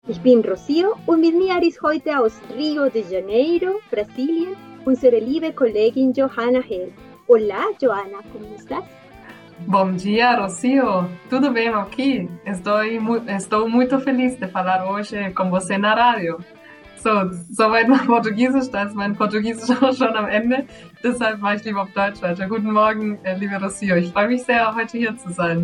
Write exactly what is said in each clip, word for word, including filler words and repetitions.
Ich bin Rocio und mit mir ist heute aus Rio de Janeiro, Brasilien, unsere liebe Kollegin Johanna Hell. Hola, Johanna, ¿cómo estás? Bom dia, Rocio. Tudo bem aqui? Estou, mu- estou muito feliz de falar hoje com você na rádio. So, soweit mein Portugiesisch, da ist mein Portugiesisch auch schon am Ende. Deshalb mache ich lieber auf Deutsch weiter. Guten Morgen, äh, liebe Rocio. Ich freue mich sehr, heute hier zu sein.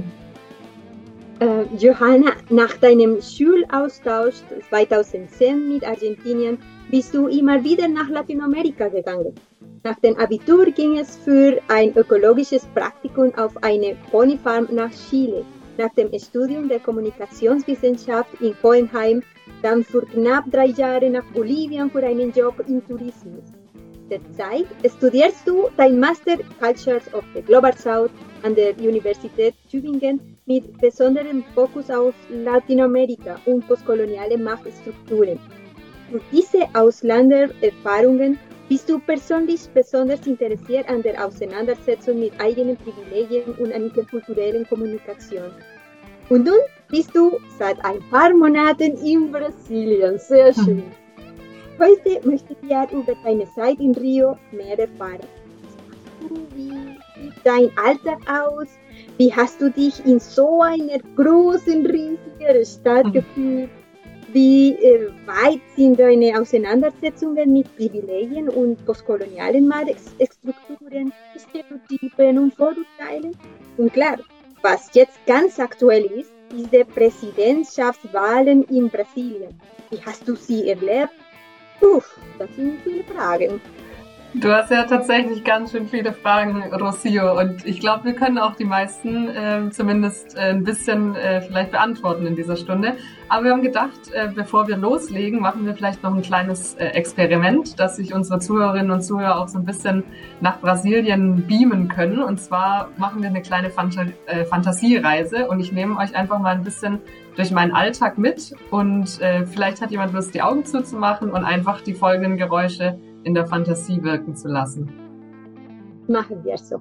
Äh, Johanna, nach deinem Schulaustausch zweitausendzehn mit Argentinien bist du immer wieder nach Lateinamerika gegangen. Nach dem Abitur ging es für ein ökologisches Praktikum auf eine Ponyfarm nach Chile. Nach dem Studium der Kommunikationswissenschaft in Hohenheim dann für knapp drei Jahre nach Bolivien für einen Job im Tourismus. Derzeit studierst du dein Master Cultures of the Global South an der Universität Tübingen mit besonderem Fokus auf Lateinamerika und postkoloniale Machtstrukturen. Durch diese Ausländererfahrungen bist du persönlich besonders interessiert an der Auseinandersetzung mit eigenen Privilegien und an interkulturellen Kommunikation. Und nun bist du seit ein paar Monaten in Brasilien. Sehr schön. Heute möchte ich ja über deine Zeit in Rio mehr erfahren. Wie sieht dein Alltag aus? Wie hast du dich in so einer großen, riesigen Stadt gefühlt? Wie äh, weit sind deine Auseinandersetzungen mit Privilegien und postkolonialen Machtstrukturen, Stereotypen und Vorurteilen? Und klar, was jetzt ganz aktuell ist, ist die Präsidentschaftswahlen in Brasilien. Wie hast du sie erlebt? Puh, das sind viele Fragen. Du hast ja tatsächlich ganz schön viele Fragen, Rocio, und ich glaube, wir können auch die meisten äh, zumindest äh, ein bisschen äh, vielleicht beantworten in dieser Stunde. Aber wir haben gedacht, äh, bevor wir loslegen, machen wir vielleicht noch ein kleines äh, Experiment, dass sich unsere Zuhörerinnen und Zuhörer auch so ein bisschen nach Brasilien beamen können. Und zwar machen wir eine kleine Phanta- äh, Fantasiereise und ich nehme euch einfach mal ein bisschen durch meinen Alltag mit und äh, vielleicht hat jemand Lust, die Augen zuzumachen und einfach die folgenden Geräusche in der Fantasie wirken zu lassen. Machen wir so.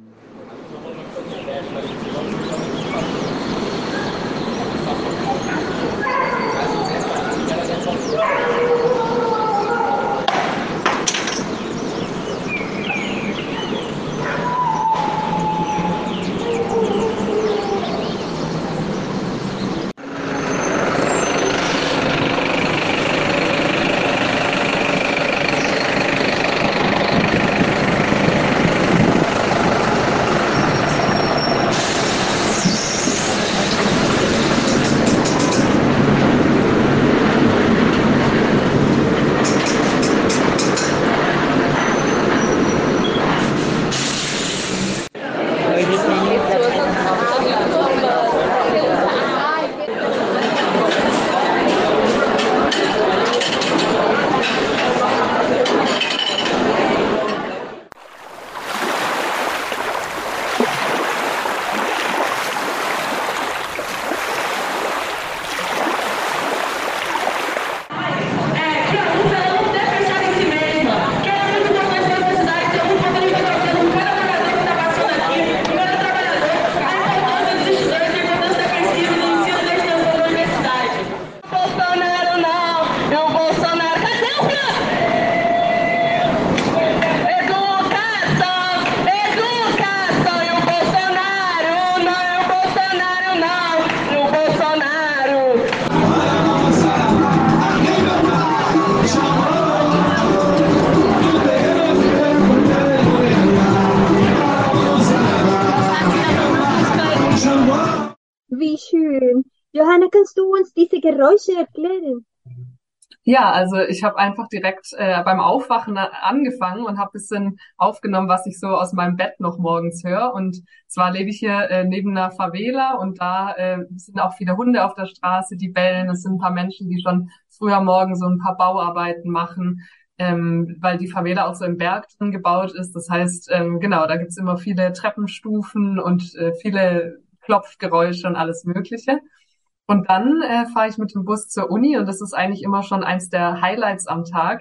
Wie schön. Johanna, kannst du uns diese Geräusche erklären? Ja, also ich habe einfach direkt äh, beim Aufwachen a- angefangen und habe bisschen aufgenommen, was ich so aus meinem Bett noch morgens höre. Und zwar lebe ich hier äh, neben einer Favela und da äh, sind auch viele Hunde auf der Straße, die bellen. Es sind ein paar Menschen, die schon früher morgen so ein paar Bauarbeiten machen, ähm, weil die Favela auch so im Berg drin gebaut ist. Das heißt, ähm, genau, da gibt's immer viele Treppenstufen und äh, viele Klopfgeräusche und alles Mögliche. Und dann äh, fahre ich mit dem Bus zur Uni und das ist eigentlich immer schon eins der Highlights am Tag,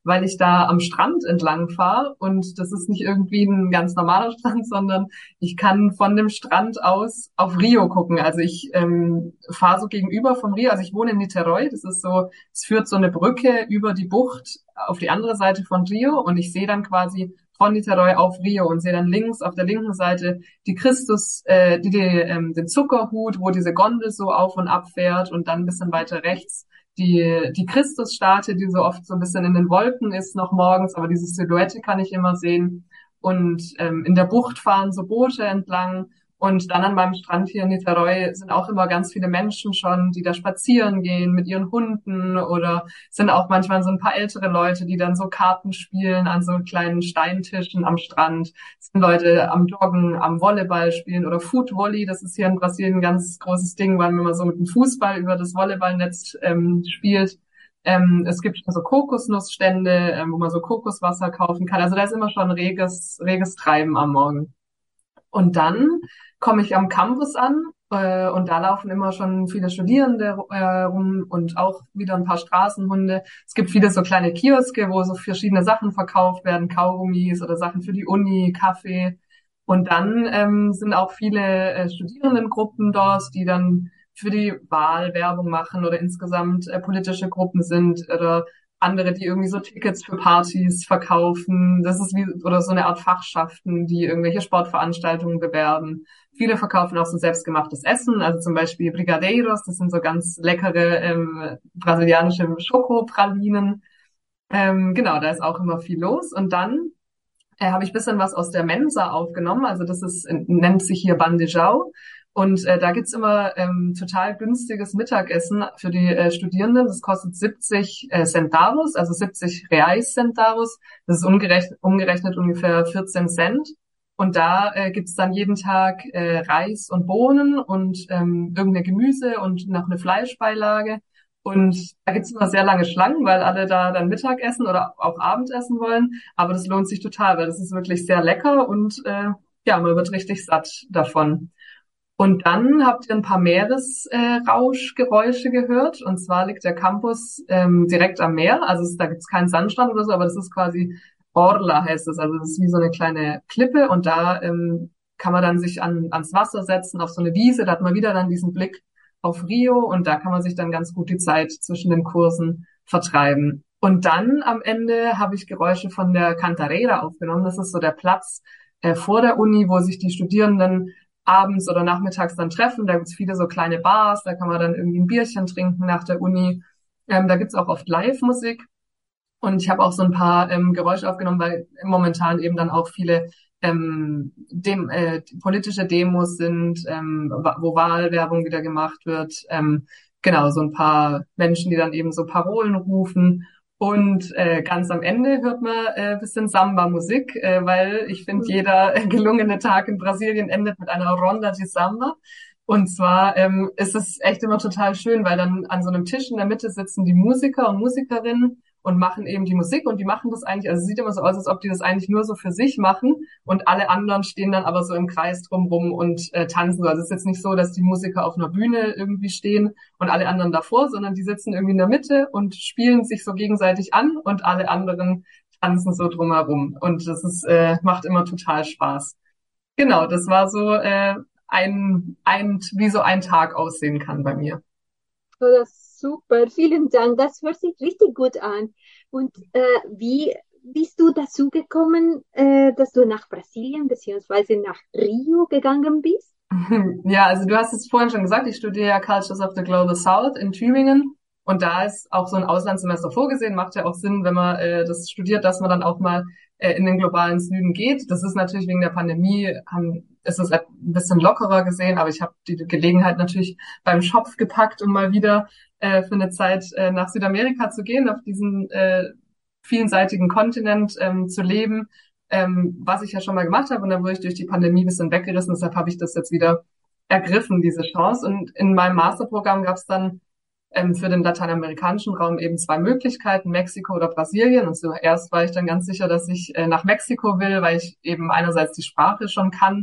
weil ich da am Strand entlang fahre und das ist nicht irgendwie ein ganz normaler Strand, sondern ich kann von dem Strand aus auf Rio gucken. Also ich ähm, fahre so gegenüber vom Rio, also ich wohne in Niterói, das ist so, es führt so eine Brücke über die Bucht auf die andere Seite von Rio und ich sehe dann quasi von Niterói auf Rio und sehe dann links auf der linken Seite die Christus, äh, die, die ähm, den Zuckerhut, wo diese Gondel so auf und ab fährt und dann ein bisschen weiter rechts die, die Christusstatue, die so oft so ein bisschen in den Wolken ist noch morgens, aber diese Silhouette kann ich immer sehen. Und ähm, in der Bucht fahren so Boote entlang. Und dann an meinem Strand hier in Niterói sind auch immer ganz viele Menschen schon, die da spazieren gehen mit ihren Hunden oder sind auch manchmal so ein paar ältere Leute, die dann so Karten spielen an so kleinen Steintischen am Strand. Es sind Leute am Joggen, am Volleyball spielen oder Footvolley. Das ist hier in Brasilien ein ganz großes Ding, weil man immer so mit dem Fußball über das Volleyballnetz ähm, spielt. Ähm, es gibt schon so Kokosnussstände, ähm, wo man so Kokoswasser kaufen kann. Also da ist immer schon reges, reges Treiben am Morgen. Und dann komme ich am Campus an äh, und da laufen immer schon viele Studierende äh, rum und auch wieder ein paar Straßenhunde. Es gibt viele so kleine Kioske, wo so verschiedene Sachen verkauft werden, Kaugummis oder Sachen für die Uni, Kaffee. Und dann ähm, sind auch viele äh, Studierendengruppen dort, die dann für die Wahl Werbung machen oder insgesamt äh, politische Gruppen sind oder andere, die irgendwie so Tickets für Partys verkaufen. Das ist wie, oder so eine Art Fachschaften, die irgendwelche Sportveranstaltungen bewerben. Viele verkaufen auch so selbstgemachtes Essen, also zum Beispiel Brigadeiros, das sind so ganz leckere ähm, brasilianische Schokopralinen. Ähm, genau, da ist auch immer viel los. Und dann äh, habe ich bisschen was aus der Mensa aufgenommen. Also das ist, nennt sich hier Bandejão. Und äh, da gibt's immer ähm, total günstiges Mittagessen für die äh, Studierenden. Das kostet siebzig äh, Centavos, also siebzig Reais Centavos. Das ist umgerechnet, umgerechnet ungefähr vierzehn Cent. Und da äh, gibt's dann jeden Tag äh, Reis und Bohnen und ähm, irgendeine Gemüse und noch eine Fleischbeilage. Und da gibt's immer sehr lange Schlangen, weil alle da dann Mittagessen oder auch Abendessen wollen. Aber das lohnt sich total, weil das ist wirklich sehr lecker und äh, ja, man wird richtig satt davon. Und dann habt ihr ein paar Meeresrauschgeräusche äh, gehört. Und zwar liegt der Campus ähm, direkt am Meer. Also es, da gibt's keinen Sandstrand oder so, aber das ist quasi Orla heißt es. Also das ist wie so eine kleine Klippe und da ähm, kann man dann sich an, ans Wasser setzen, auf so eine Wiese. Da hat man wieder dann diesen Blick auf Rio und da kann man sich dann ganz gut die Zeit zwischen den Kursen vertreiben. Und dann am Ende habe ich Geräusche von der Cantareira aufgenommen. Das ist so der Platz äh, vor der Uni, wo sich die Studierenden abends oder nachmittags dann treffen. Da gibt's viele so kleine Bars, da kann man dann irgendwie ein Bierchen trinken nach der Uni. Ähm, da gibt's auch oft Live-Musik. Und ich habe auch so ein paar ähm, Geräusche aufgenommen, weil momentan eben dann auch viele ähm, dem, äh, politische Demos sind, ähm, wo Wahlwerbung wieder gemacht wird. Ähm, genau, so ein paar Menschen, die dann eben so Parolen rufen. Und äh, ganz am Ende hört man äh, bisschen Samba-Musik, äh, weil ich finde, jeder gelungene Tag in Brasilien endet mit einer Ronda de Samba. Und zwar ähm, ist es echt immer total schön, weil dann an so einem Tisch in der Mitte sitzen die Musiker und Musikerinnen und machen eben die Musik und die machen das eigentlich, also es sieht immer so aus, als ob die das eigentlich nur so für sich machen und alle anderen stehen dann aber so im Kreis drumrum und äh, tanzen. Also es ist jetzt nicht so, dass die Musiker auf einer Bühne irgendwie stehen und alle anderen davor, sondern die sitzen irgendwie in der Mitte und spielen sich so gegenseitig an und alle anderen tanzen so drumherum. Und das ist äh, macht immer total Spaß. Genau, das war so äh, ein, ein, wie so ein Tag aussehen kann bei mir. Oh, das ist super, vielen Dank. Das hört sich richtig gut an. Und äh, wie bist du dazu gekommen, äh, dass du nach Brasilien beziehungsweise nach Rio gegangen bist? Ja, also du hast es vorhin schon gesagt, ich studiere ja Cultures of the Global South in Tübingen und da ist auch so ein Auslandssemester vorgesehen, macht ja auch Sinn, wenn man äh, das studiert, dass man dann auch mal äh, in den globalen Süden geht. Das ist natürlich wegen der Pandemie, haben, ist es ein bisschen lockerer gesehen, aber ich habe die Gelegenheit natürlich beim Schopf gepackt, um mal wieder äh, für eine Zeit äh, nach Südamerika zu gehen, auf diesen äh, vielseitigen Kontinent ähm, zu leben, ähm, was ich ja schon mal gemacht habe. Und dann wurde ich durch die Pandemie ein bisschen weggerissen. Deshalb habe ich das jetzt wieder ergriffen, diese Chance. Und in meinem Masterprogramm gab es dann ähm, für den lateinamerikanischen Raum eben zwei Möglichkeiten, Mexiko oder Brasilien. Und zuerst war ich dann ganz sicher, dass ich äh, nach Mexiko will, weil ich eben einerseits die Sprache schon kann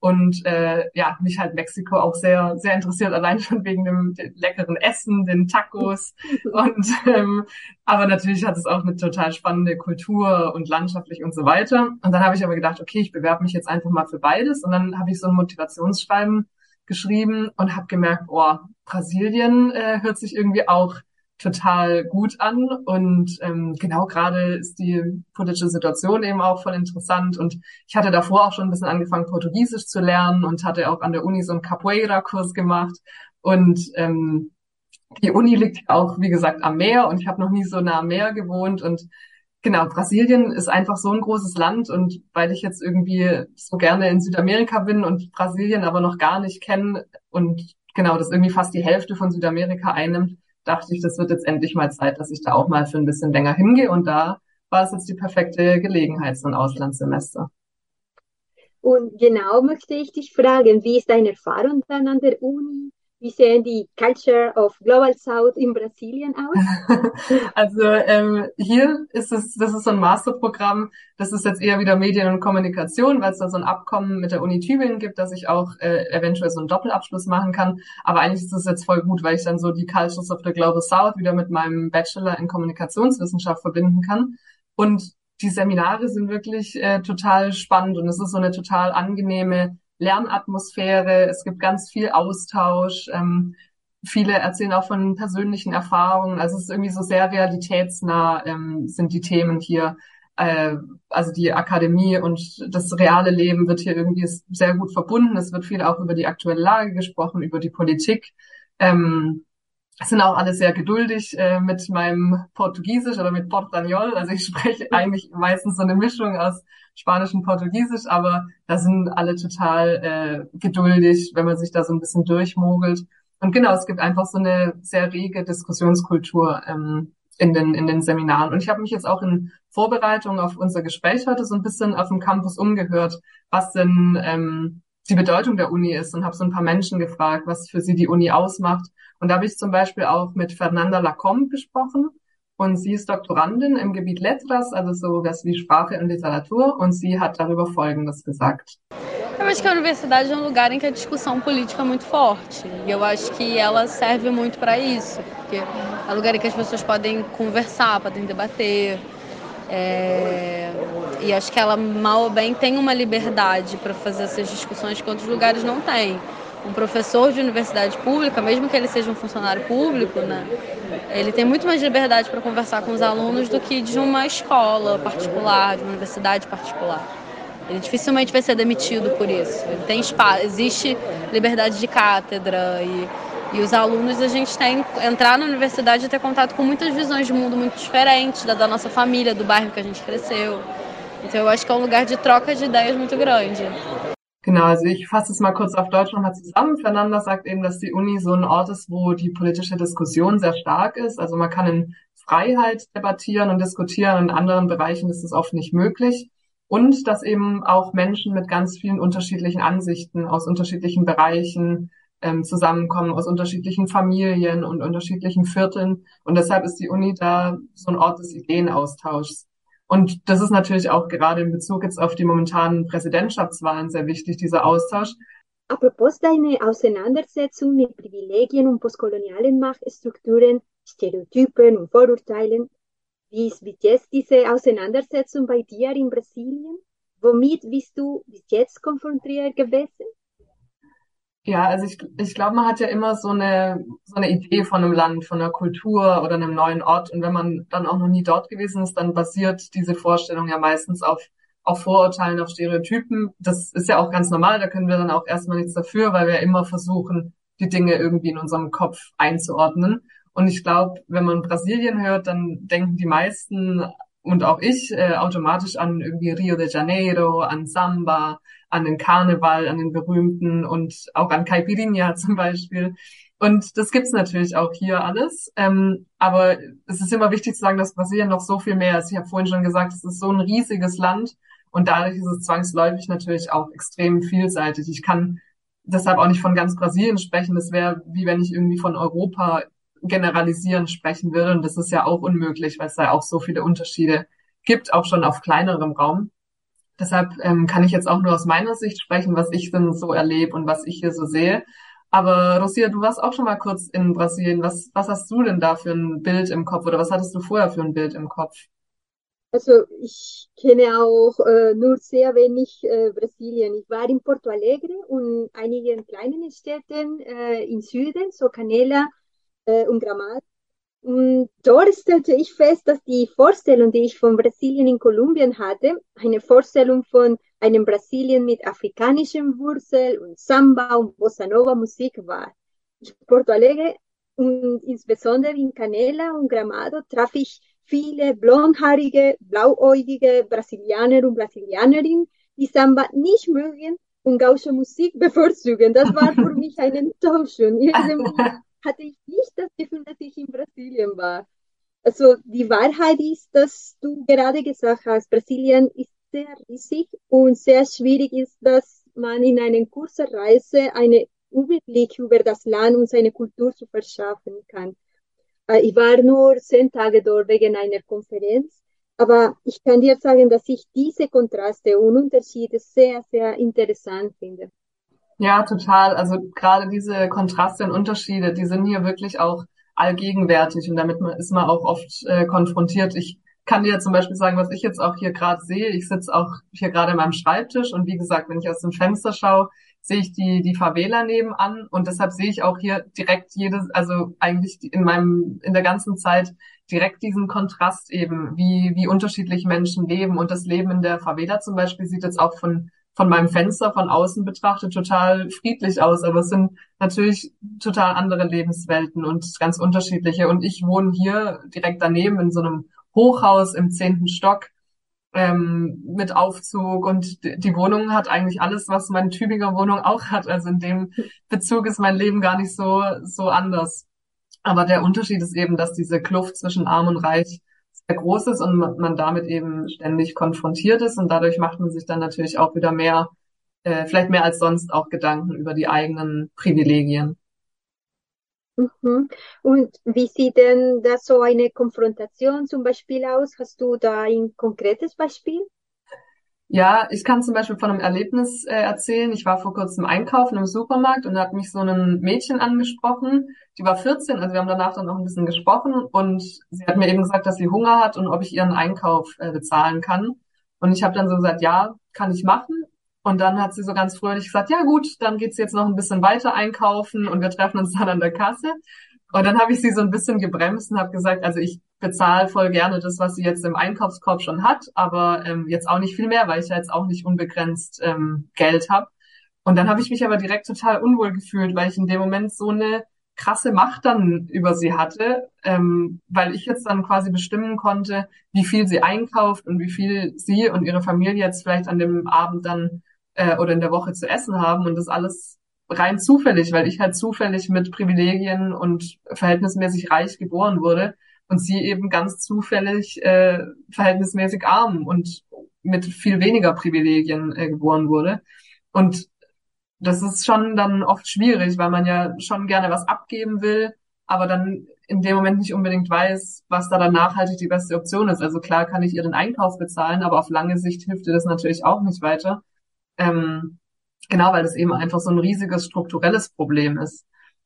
und äh, ja, mich halt Mexiko auch sehr, sehr interessiert, allein schon wegen dem, dem leckeren Essen, den Tacos und ähm, aber natürlich hat es auch eine total spannende Kultur und landschaftlich und so weiter. Und dann habe ich aber gedacht, okay, ich bewerbe mich jetzt einfach mal für beides. Und dann habe ich so ein Motivationsschreiben geschrieben und habe gemerkt, oh, Brasilien äh, hört sich irgendwie auch total gut an. Und ähm, genau gerade ist die politische Situation eben auch voll interessant. Und ich hatte davor auch schon ein bisschen angefangen, Portugiesisch zu lernen und hatte auch an der Uni so einen Capoeira-Kurs gemacht. Und ähm, die Uni liegt auch, wie gesagt, am Meer und ich habe noch nie so nah am Meer gewohnt und genau, Brasilien ist einfach so ein großes Land und weil ich jetzt irgendwie so gerne in Südamerika bin und Brasilien aber noch gar nicht kenne und genau, das irgendwie fast die Hälfte von Südamerika einnimmt, dachte ich, das wird jetzt endlich mal Zeit, dass ich da auch mal für ein bisschen länger hingehe und da war es jetzt die perfekte Gelegenheit, so ein Auslandssemester. Und genau möchte ich dich fragen, wie ist deine Erfahrung dann an der Uni? Wie sehen die Culture of Global South in Brasilien aus? Also ähm, hier ist es, das ist so ein Masterprogramm, das ist jetzt eher wieder Medien und Kommunikation, weil es da so ein Abkommen mit der Uni Tübingen gibt, dass ich auch äh, eventuell so einen Doppelabschluss machen kann. Aber eigentlich ist das jetzt voll gut, weil ich dann so die Cultures of the Global South wieder mit meinem Bachelor in Kommunikationswissenschaft verbinden kann. Und die Seminare sind wirklich äh, total spannend und es ist so eine total angenehme Lernatmosphäre. Es gibt ganz viel Austausch. Ähm, Viele erzählen auch von persönlichen Erfahrungen. Also es ist irgendwie so sehr realitätsnah, ähm, sind die Themen hier. Äh, also die Akademie und das reale Leben wird hier irgendwie sehr gut verbunden. Es wird viel auch über die aktuelle Lage gesprochen, über die Politik. Ähm, es sind auch alle sehr geduldig äh, mit meinem Portugiesisch oder mit Portanhol. Also ich spreche eigentlich meistens so eine Mischung aus Spanisch und Portugiesisch, aber da sind alle total äh, geduldig, wenn man sich da so ein bisschen durchmogelt. Und genau, es gibt einfach so eine sehr rege Diskussionskultur ähm, in den in den Seminaren. Und ich habe mich jetzt auch in Vorbereitung auf unser Gespräch heute so ein bisschen auf dem Campus umgehört, was denn ähm, die Bedeutung der Uni ist und habe so ein paar Menschen gefragt, was für sie die Uni ausmacht. Und da habe ich zum Beispiel auch mit Fernanda Lacombe gesprochen. Und sie ist Doktorandin im Gebiet Letras, also so was wie Sprache und Literatur. Und sie hat darüber Folgendes gesagt. Eu acho que a universidade é um lugar em que a discussão política é muito forte. E eu acho que ela serve muito para isso, porque é um lugar em que as pessoas podem conversar, podem debater. É... E acho que ela, mal ou bem, tem uma liberdade para fazer essas discussões que outros lugares não têm. Um professor de universidade pública, mesmo que ele seja um funcionário público, né, ele tem muito mais liberdade para conversar com os alunos do que de uma escola particular, de uma universidade particular. Ele dificilmente vai ser demitido por isso. Ele tem espaço, existe liberdade de cátedra e, e os alunos, a gente tem entrar na universidade e ter contato com muitas visões de mundo muito diferentes da, da nossa família, do bairro que a gente cresceu. Então eu acho que é um lugar de troca de ideias muito grande. Genau, also ich fasse es mal kurz auf Deutsch nochmal zusammen. Fernanda sagt eben, dass die Uni so ein Ort ist, wo die politische Diskussion sehr stark ist. Also man kann in Freiheit debattieren und diskutieren. In anderen Bereichen ist es oft nicht möglich. Und dass eben auch Menschen mit ganz vielen unterschiedlichen Ansichten aus unterschiedlichen Bereichen ähm, zusammenkommen, aus unterschiedlichen Familien und unterschiedlichen Vierteln. Und deshalb ist die Uni da so ein Ort des Ideenaustauschs. Und das ist natürlich auch gerade in Bezug jetzt auf die momentanen Präsidentschaftswahlen sehr wichtig, dieser Austausch. Apropos deine Auseinandersetzung mit Privilegien und postkolonialen Machtstrukturen, Stereotypen und Vorurteilen, wie ist bis jetzt diese Auseinandersetzung bei dir in Brasilien? Womit bist du bis jetzt konfrontiert gewesen? Ja, also ich, ich glaube, man hat ja immer so eine, so eine Idee von einem Land, von einer Kultur oder einem neuen Ort. Und wenn man dann auch noch nie dort gewesen ist, dann basiert diese Vorstellung ja meistens auf, auf Vorurteilen, auf Stereotypen. Das ist ja auch ganz normal. Da können wir dann auch erstmal nichts dafür, weil wir immer versuchen, die Dinge irgendwie in unserem Kopf einzuordnen. Und ich glaube, wenn man Brasilien hört, dann denken die meisten und auch ich äh, automatisch an irgendwie Rio de Janeiro, an Samba, an den Karneval, an den berühmten und auch an Caipirinha zum Beispiel. Und das gibt's natürlich auch hier alles. Ähm, aber es ist immer wichtig zu sagen, dass Brasilien noch so viel mehr ist. Ich habe vorhin schon gesagt, es ist so ein riesiges Land und dadurch ist es zwangsläufig natürlich auch extrem vielseitig. Ich kann deshalb auch nicht von ganz Brasilien sprechen. Das wäre, wie wenn ich irgendwie von Europa generalisieren sprechen würde. Und das ist ja auch unmöglich, weil es da auch so viele Unterschiede gibt, auch schon auf kleinerem Raum. Deshalb ähm, kann ich jetzt auch nur aus meiner Sicht sprechen, was ich denn so erlebe und was ich hier so sehe. Aber Rosia, du warst auch schon mal kurz in Brasilien. Was, was hast du denn da für ein Bild im Kopf oder was hattest du vorher für ein Bild im Kopf? Also ich kenne auch äh, nur sehr wenig äh, Brasilien. Ich war in Porto Alegre und einigen kleinen Städten äh, im Süden, so Canela äh, und Gramado. Und dort stellte ich fest, dass die Vorstellung, die ich von Brasilien in Kolumbien hatte, eine Vorstellung von einem Brasilien mit afrikanischem Wurzel und Samba und Bossa Nova Musik war. In Porto Alegre und insbesondere in Canela und Gramado traf ich viele blondhaarige, blauäugige Brasilianer und Brasilianerinnen, die Samba nicht mögen und gausche Musik bevorzugen. Das war für mich eine Enttäuschung. Irgendwie hatte ich nicht das Gefühl, dass ich in Brasilien war. Also die Wahrheit ist, dass du gerade gesagt hast, Brasilien ist sehr riesig und sehr schwierig ist, dass man in einer kurzen Reise einen Überblick über das Land und seine Kultur zu verschaffen kann. Äh, Ich war nur zehn Tage dort wegen einer Konferenz, aber ich kann dir sagen, dass ich diese Kontraste und Unterschiede sehr, sehr interessant finde. Ja, total. Also gerade diese Kontraste und Unterschiede, die sind hier wirklich auch allgegenwärtig und damit man, ist man auch oft äh, konfrontiert. Ich kann dir zum Beispiel sagen, was ich jetzt auch hier gerade sehe. Ich sitze auch hier gerade an meinem Schreibtisch und wie gesagt, wenn ich aus dem Fenster schaue, sehe ich die die Favela nebenan und deshalb sehe ich auch hier direkt jedes, also eigentlich in meinem in der ganzen Zeit direkt diesen Kontrast eben, wie wie unterschiedlich Menschen leben und das Leben in der Favela zum Beispiel sieht jetzt auch von von meinem Fenster von außen betrachtet total friedlich aus, aber es sind natürlich total andere Lebenswelten und ganz unterschiedliche. Und ich wohne hier direkt daneben in so einem Hochhaus im zehnten Stock ähm, mit Aufzug und d- die Wohnung hat eigentlich alles, was meine Tübinger Wohnung auch hat. Also in dem Bezug ist mein Leben gar nicht so so anders. Aber der Unterschied ist eben, dass diese Kluft zwischen Arm und Reich sehr groß ist und man, man damit eben ständig konfrontiert ist und dadurch macht man sich dann natürlich auch wieder mehr, äh, vielleicht mehr als sonst auch Gedanken über die eigenen Privilegien. Mhm. Und wie sieht denn da so eine Konfrontation zum Beispiel aus? Hast du da ein konkretes Beispiel? Ja, ich kann zum Beispiel von einem Erlebnis äh, erzählen. Ich war vor kurzem einkaufen im Supermarkt und da hat mich so ein Mädchen angesprochen. Die war vierzehn, also wir haben danach dann noch ein bisschen gesprochen und sie hat mir eben gesagt, dass sie Hunger hat und ob ich ihren Einkauf äh, bezahlen kann. Und ich habe dann so gesagt, ja, kann ich machen. Und dann hat sie so ganz fröhlich gesagt, ja gut, dann geht's jetzt noch ein bisschen weiter einkaufen und wir treffen uns dann an der Kasse. Und dann habe ich sie so ein bisschen gebremst und habe gesagt, also ich bezahle voll gerne das, was sie jetzt im Einkaufskorb schon hat, aber ähm, jetzt auch nicht viel mehr, weil ich ja jetzt auch nicht unbegrenzt ähm, Geld habe. Und dann habe ich mich aber direkt total unwohl gefühlt, weil ich in dem Moment so eine krasse Macht dann über sie hatte, ähm, weil ich jetzt dann quasi bestimmen konnte, wie viel sie einkauft und wie viel sie und ihre Familie jetzt vielleicht an dem Abend dann äh, oder in der Woche zu essen haben und das alles rein zufällig, weil ich halt zufällig mit Privilegien und verhältnismäßig reich geboren wurde und sie eben ganz zufällig äh, verhältnismäßig arm und mit viel weniger Privilegien äh, geboren wurde. Und das ist schon dann oft schwierig, weil man ja schon gerne was abgeben will, aber dann in dem Moment nicht unbedingt weiß, was da dann nachhaltig die beste Option ist. Also klar kann ich ihr den Einkauf bezahlen, aber auf lange Sicht hilft ihr das natürlich auch nicht weiter. Ähm, genau, weil das eben einfach so ein riesiges strukturelles Problem ist.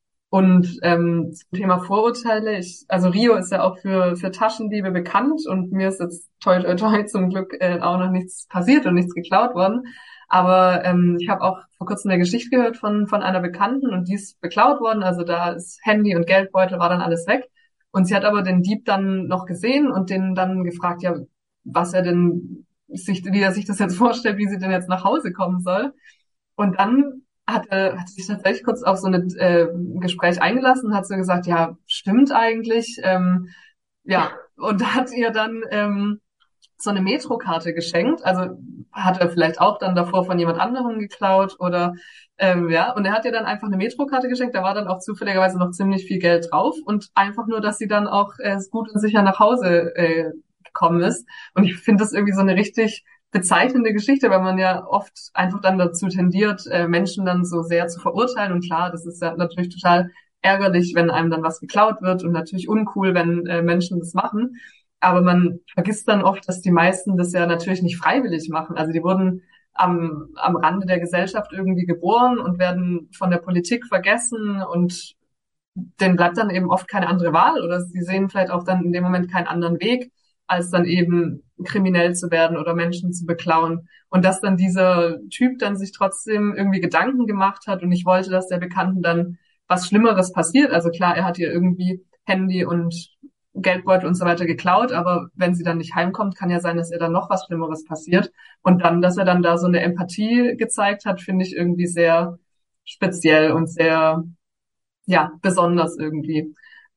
Und ähm, zum Thema Vorurteile, ich, also Rio ist ja auch für für Taschendiebe bekannt und mir ist jetzt toi toi toi zum Glück äh, auch noch nichts passiert und nichts geklaut worden. Aber ähm, ich habe auch vor kurzem eine Geschichte gehört von von einer Bekannten und die ist beklaut worden. Also da ist Handy und Geldbeutel war dann alles weg. Und sie hat aber den Dieb dann noch gesehen und den dann gefragt, ja, was er denn sich, wie er sich das jetzt vorstellt, wie sie denn jetzt nach Hause kommen soll. Und dann hat er hat sich tatsächlich kurz auf so ein äh, Gespräch eingelassen und hat so gesagt, ja, stimmt eigentlich. Ähm, ja, und hat ihr dann ähm, so eine Metrokarte geschenkt. Also hat er vielleicht auch dann davor von jemand anderem geklaut oder ähm, ja. Und er hat ihr dann einfach eine Metrokarte geschenkt. Da war dann auch zufälligerweise noch ziemlich viel Geld drauf und einfach nur, dass sie dann auch äh, gut und sicher nach Hause äh, gekommen ist. Und ich finde das irgendwie so eine richtig bezeichnende Geschichte, weil man ja oft einfach dann dazu tendiert, äh, Menschen dann so sehr zu verurteilen. Und klar, das ist ja natürlich total ärgerlich, wenn einem dann was geklaut wird und natürlich uncool, wenn äh, Menschen das machen. Aber man vergisst dann oft, dass die meisten das ja natürlich nicht freiwillig machen. Also die wurden am, am Rande der Gesellschaft irgendwie geboren und werden von der Politik vergessen und denen bleibt dann eben oft keine andere Wahl oder sie sehen vielleicht auch dann in dem Moment keinen anderen Weg, als dann eben kriminell zu werden oder Menschen zu beklauen. Und dass dann dieser Typ dann sich trotzdem irgendwie Gedanken gemacht hat und ich wollte, dass der Bekannten dann was Schlimmeres passiert. Also klar, er hat ihr irgendwie Handy und Geldbeutel und so weiter geklaut, aber wenn sie dann nicht heimkommt, kann ja sein, dass ihr dann noch was Schlimmeres passiert. Und dann, dass er dann da so eine Empathie gezeigt hat, finde ich irgendwie sehr speziell und sehr, ja, besonders irgendwie.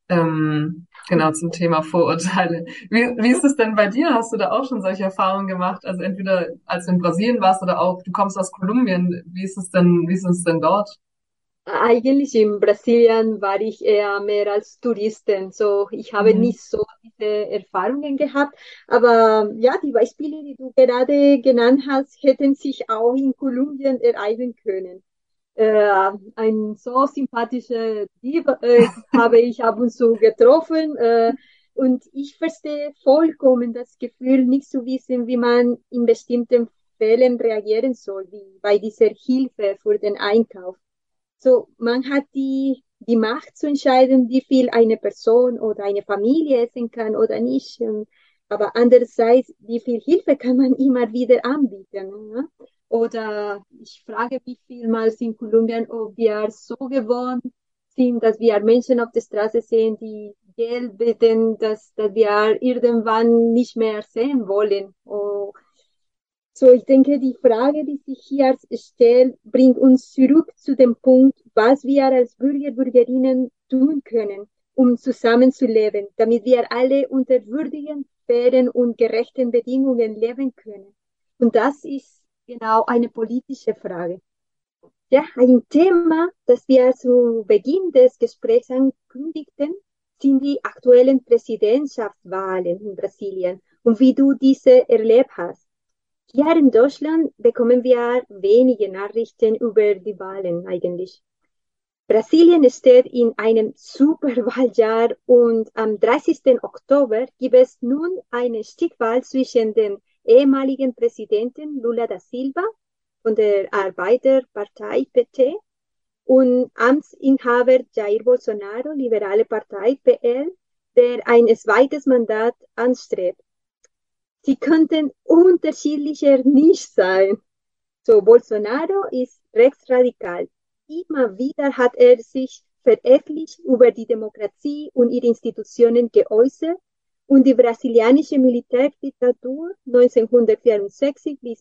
Ähm, genau, zum Thema Vorurteile. Wie, wie ist es denn bei dir? Hast du da auch schon solche Erfahrungen gemacht? Also entweder als du in Brasilien warst oder auch, du kommst aus Kolumbien. Wie ist es denn, wie ist es denn dort? Eigentlich in Brasilien war ich eher mehr als Touristin, so ich habe Mhm. nicht so diese Erfahrungen gehabt, aber ja, die Beispiele, die du gerade genannt hast, hätten sich auch in Kolumbien ereignen können. Äh, ein so sympathischer Dieb äh, habe ich ab und zu getroffen äh, und ich verstehe vollkommen das Gefühl, nicht zu wissen, wie man in bestimmten Fällen reagieren soll, wie bei dieser Hilfe für den Einkauf. So, man hat die, die Macht zu entscheiden, wie viel eine Person oder eine Familie essen kann oder nicht. Und, aber andererseits, wie viel Hilfe kann man immer wieder anbieten? Ne? Oder ich frage mich vielmals in Kolumbien, ob wir so gewohnt sind, dass wir Menschen auf der Straße sehen, die Geld bitten, dass, dass wir irgendwann nicht mehr sehen wollen. Oh, so, ich denke, die Frage, die sich hier stellt, bringt uns zurück zu dem Punkt, was wir als Bürger, Bürgerinnen tun können, um zusammenzuleben, damit wir alle unter würdigen, fairen und gerechten Bedingungen leben können. Und das ist genau eine politische Frage. Ja, ein Thema, das wir zu Beginn des Gesprächs ankündigten, sind die aktuellen Präsidentschaftswahlen in Brasilien und wie du diese erlebt hast. Hier in Deutschland bekommen wir wenige Nachrichten über die Wahlen eigentlich. Brasilien steht in einem Superwahljahr und am dreißigsten Oktober gibt es nun eine Stichwahl zwischen dem ehemaligen Präsidenten Lula da Silva von der Arbeiterpartei P T und Amtsinhaber Jair Bolsonaro, Liberale Partei P L, der ein zweites Mandat anstrebt. Sie könnten unterschiedlicher nicht sein. So, Bolsonaro ist rechtsradikal. Immer wieder hat er sich verächtlich über die Demokratie und ihre Institutionen geäußert und die brasilianische Militärdiktatur neunzehnhundertvierundsechzig bis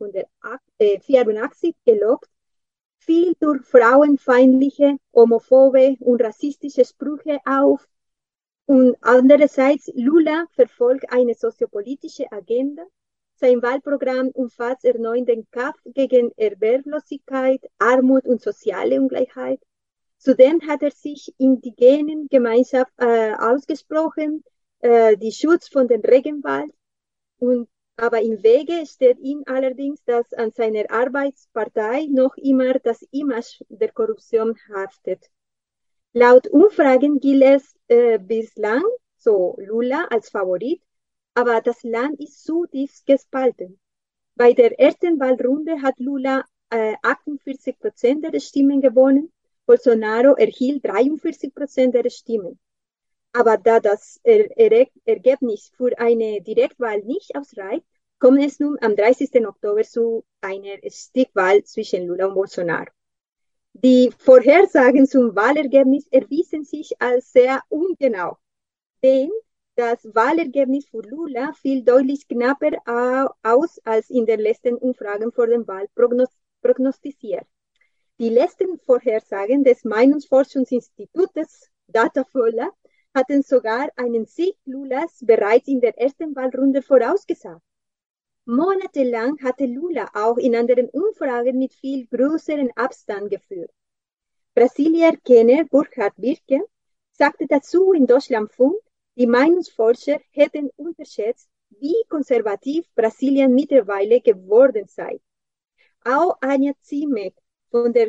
neunzehnhundertvierundachtzig gelobt, fiel durch frauenfeindliche, homophobe und rassistische Sprüche auf. Und andererseits, Lula verfolgt eine soziopolitische Agenda. Sein Wahlprogramm umfasst erneut den Kampf gegen Erwerblosigkeit, Armut und soziale Ungleichheit. Zudem hat er sich indigenen Gemeinschaft äh, ausgesprochen, äh, die Schutz von den Regenwald. Und, aber im Wege steht ihm allerdings, dass an seiner Arbeitspartei noch immer das Image der Korruption haftet. Laut Umfragen gilt es äh, bislang, so Lula als Favorit, aber das Land ist zutiefst gespalten. Bei der ersten Wahlrunde hat Lula äh, achtundvierzig Prozent der Stimmen gewonnen, Bolsonaro erhielt dreiundvierzig Prozent der Stimmen. Aber da das er er Ergebnis für eine Direktwahl nicht ausreicht, kommt es nun am dreißigsten Oktober zu einer Stichwahl zwischen Lula und Bolsonaro. Die Vorhersagen zum Wahlergebnis erwiesen sich als sehr ungenau, denn das Wahlergebnis für Lula fiel deutlich knapper aus als in den letzten Umfragen vor der Wahl prognostiziert. Die letzten Vorhersagen des Meinungsforschungsinstitutes Datafolha hatten sogar einen Sieg Lulas bereits in der ersten Wahlrunde vorausgesagt. Monatelang hatte Lula auch in anderen Umfragen mit viel größerem Abstand geführt. Brasilier-Kenner Burkhard Birke sagte dazu in Deutschlandfunk, die Meinungsforscher hätten unterschätzt, wie konservativ Brasilien mittlerweile geworden sei. Auch Anja Ziemek von der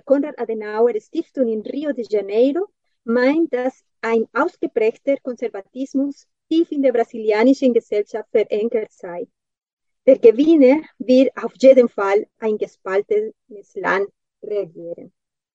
Konrad-Adenauer-Stiftung in Rio de Janeiro meint, dass ein ausgeprägter Konservatismus tief in der brasilianischen Gesellschaft verankert sei. Der Gewinner wird auf jeden Fall ein gespaltenes Land regieren.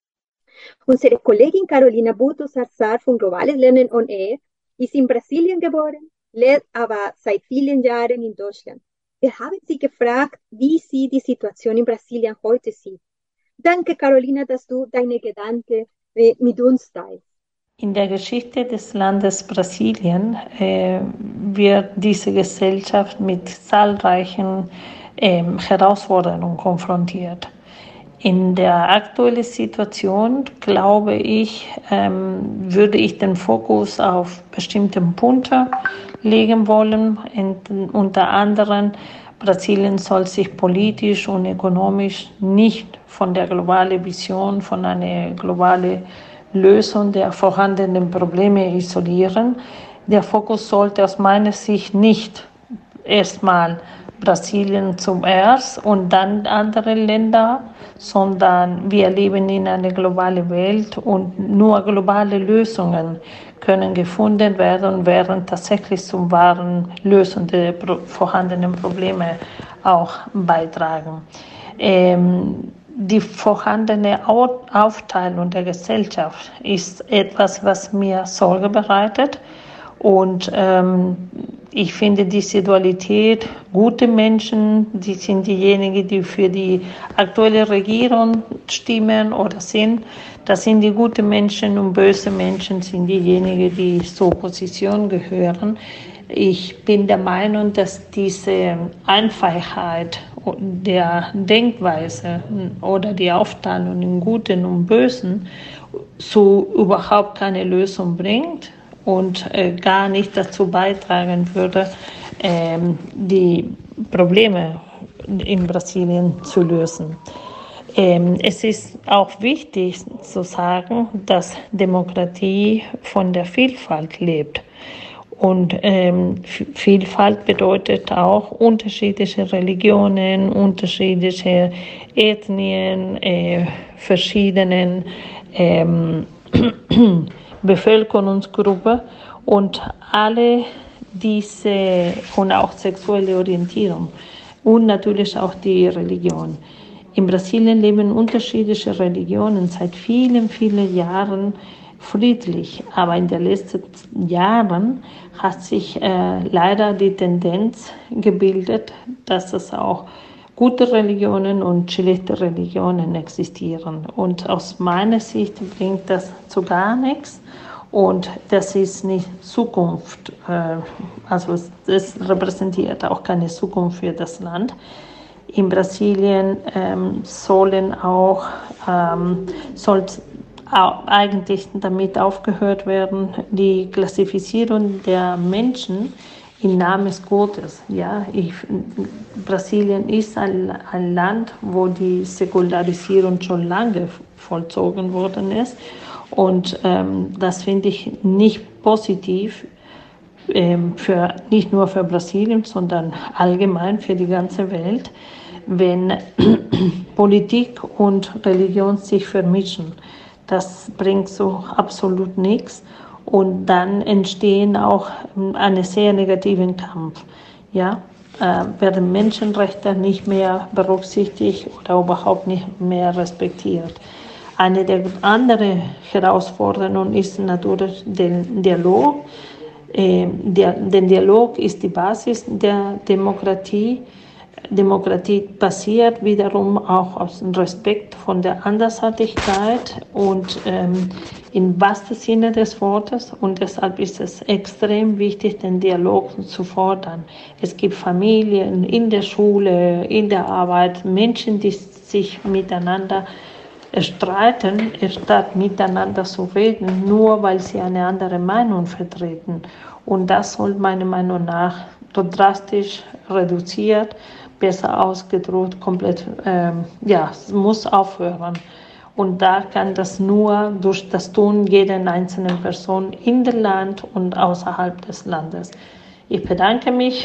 Unsere Kollegin Carolina Butos-Arzar von Globales Lernen on Air ist in Brasilien geboren, lebt aber seit vielen Jahren in Deutschland. Wir haben sie gefragt, wie sie die Situation in Brasilien heute sieht. Danke, Carolina, dass du deine Gedanken mit uns teilst. In der Geschichte des Landes Brasilien äh, wird diese Gesellschaft mit zahlreichen äh, Herausforderungen konfrontiert. In der aktuellen Situation, glaube ich, ähm, würde ich den Fokus auf bestimmte Punkte legen wollen. Und unter anderem, Brasilien soll sich politisch und ökonomisch nicht von der globalen Vision, von einer globalen Lösung der vorhandenen Probleme isolieren. Der Fokus sollte aus meiner Sicht nicht erstmal Brasilien zuerst und dann andere Länder, sondern wir leben in einer globalen Welt und nur globale Lösungen können gefunden werden und werden tatsächlich zum wahren Lösen der vorhandenen Probleme auch beitragen. Ähm, die vorhandene Aufteilung der Gesellschaft ist etwas, was mir Sorge bereitet. Und ähm, ich finde diese Dualität, gute Menschen, die sind diejenigen, die für die aktuelle Regierung stimmen oder sind. Das sind die guten Menschen und böse Menschen sind diejenigen, die zur Opposition gehören. Ich bin der Meinung, dass diese Einfachheit der Denkweise oder die Aufteilung in Guten und Bösen so überhaupt keine Lösung bringt und äh, gar nicht dazu beitragen würde, äh, die Probleme in Brasilien zu lösen. Ähm, es ist auch wichtig zu sagen, dass Demokratie von der Vielfalt lebt. Und ähm, Vielfalt bedeutet auch unterschiedliche Religionen, unterschiedliche Ethnien, äh, verschiedenen ähm, Bevölkerungsgruppen und alle diese und auch sexuelle Orientierung und natürlich auch die Religion. In Brasilien leben unterschiedliche Religionen seit vielen, vielen Jahren friedlich, aber in den letzten Jahren hat sich äh, leider die Tendenz gebildet, dass es auch gute Religionen und schlechte Religionen existieren. Und aus meiner Sicht bringt das zu gar nichts und das ist nicht Zukunft, äh, also es repräsentiert auch keine Zukunft für das Land. In Brasilien ähm, sollen auch ähm, soll eigentlich damit aufgehört werden, die Klassifizierung der Menschen im Namen Gottes. Ja, ich, Brasilien ist ein, ein Land, wo die Säkularisierung schon lange vollzogen worden ist. Und ähm, das finde ich nicht positiv, ähm, für, nicht nur für Brasilien, sondern allgemein für die ganze Welt, wenn Politik und Religion sich vermischen. Das bringt so absolut nichts und dann entstehen auch einen sehr negativen Kampf. Ja, äh, werden Menschenrechte nicht mehr berücksichtigt oder überhaupt nicht mehr respektiert. Eine der anderen Herausforderungen ist natürlich der Dialog. Äh, der, der Dialog ist die Basis der Demokratie. Demokratie basiert wiederum auch auf dem Respekt von der Andersartigkeit und ähm, im wahrsten Sinne des Wortes. Und deshalb ist es extrem wichtig, den Dialog zu fordern. Es gibt Familien in der Schule, in der Arbeit, Menschen, die sich miteinander streiten, statt miteinander zu reden, nur weil sie eine andere Meinung vertreten. Und das soll meiner Meinung nach drastisch reduziert, besser ausgedrückt, komplett, ähm, ja, muss aufhören. Und da kann das nur durch das Tun jeder einzelnen Person in dem Land und außerhalb des Landes. Ich bedanke mich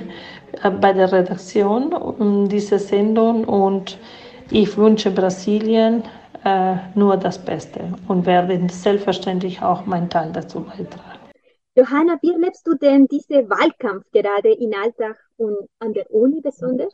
bei der Redaktion um diese Sendung und ich wünsche Brasilien äh, nur das Beste und werde selbstverständlich auch meinen Teil dazu beitragen. Johanna, wie erlebst du denn diesen Wahlkampf gerade im Alltag und an der Uni besonders?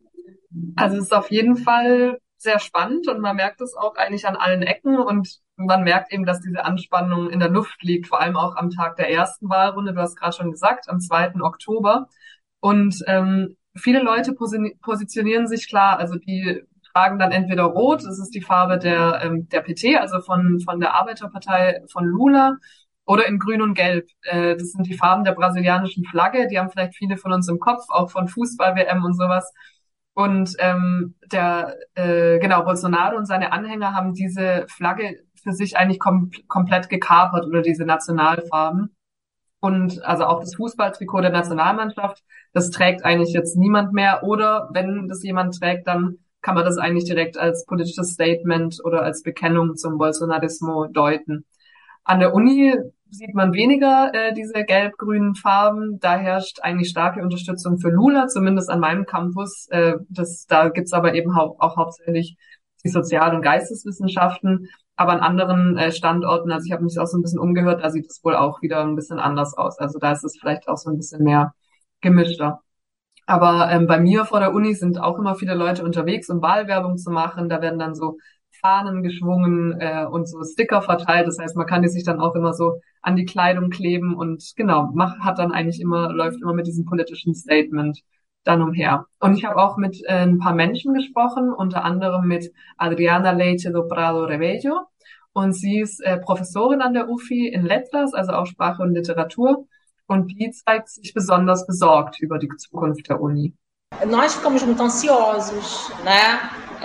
Also es ist auf jeden Fall sehr spannend und man merkt es auch eigentlich an allen Ecken und man merkt eben, dass diese Anspannung in der Luft liegt, vor allem auch am Tag der ersten Wahlrunde. Du hast gerade schon gesagt, am zweiten Oktober. Und ähm, viele Leute posi positionieren sich klar, also die tragen dann entweder Rot, das ist die Farbe der ähm, der P T, also von von der Arbeiterpartei von Lula, oder in Grün und Gelb. Äh, das sind die Farben der brasilianischen Flagge. Die haben vielleicht viele von uns im Kopf, auch von Fußball-W M und sowas. Und ähm, der äh, genau Bolsonaro und seine Anhänger haben diese Flagge für sich eigentlich kom komplett gekapert oder diese Nationalfarben. Und also auch das Fußballtrikot der Nationalmannschaft, das trägt eigentlich jetzt niemand mehr. Oder wenn das jemand trägt, dann kann man das eigentlich direkt als politisches Statement oder als Bekennung zum Bolsonarismo deuten. An der Uni sieht man weniger äh, diese gelb-grünen Farben. Da herrscht eigentlich starke Unterstützung für Lula, zumindest an meinem Campus. Äh, das, da gibt's aber eben hau auch hauptsächlich die Sozial- und Geisteswissenschaften. Aber an anderen äh, Standorten, also ich habe mich auch so ein bisschen umgehört, da sieht es wohl auch wieder ein bisschen anders aus. Also da ist es vielleicht auch so ein bisschen mehr gemischter. Aber ähm, bei mir vor der Uni sind auch immer viele Leute unterwegs, um Wahlwerbung zu machen. Da werden dann so Fahnen geschwungen äh, und so Sticker verteilt. Das heißt, man kann die sich dann auch immer so an die Kleidung kleben und genau, macht, hat dann eigentlich immer, läuft immer mit diesem politischen Statement dann umher. Und ich habe auch mit äh, ein paar Menschen gesprochen, unter anderem mit Adriana Leite do Prado Rebello. Und sie ist äh, Professorin an der U F I in Letras, also auch Sprache und Literatur. Und die zeigt sich besonders besorgt über die Zukunft der Uni. Nós ficamos muito ansiosos, né?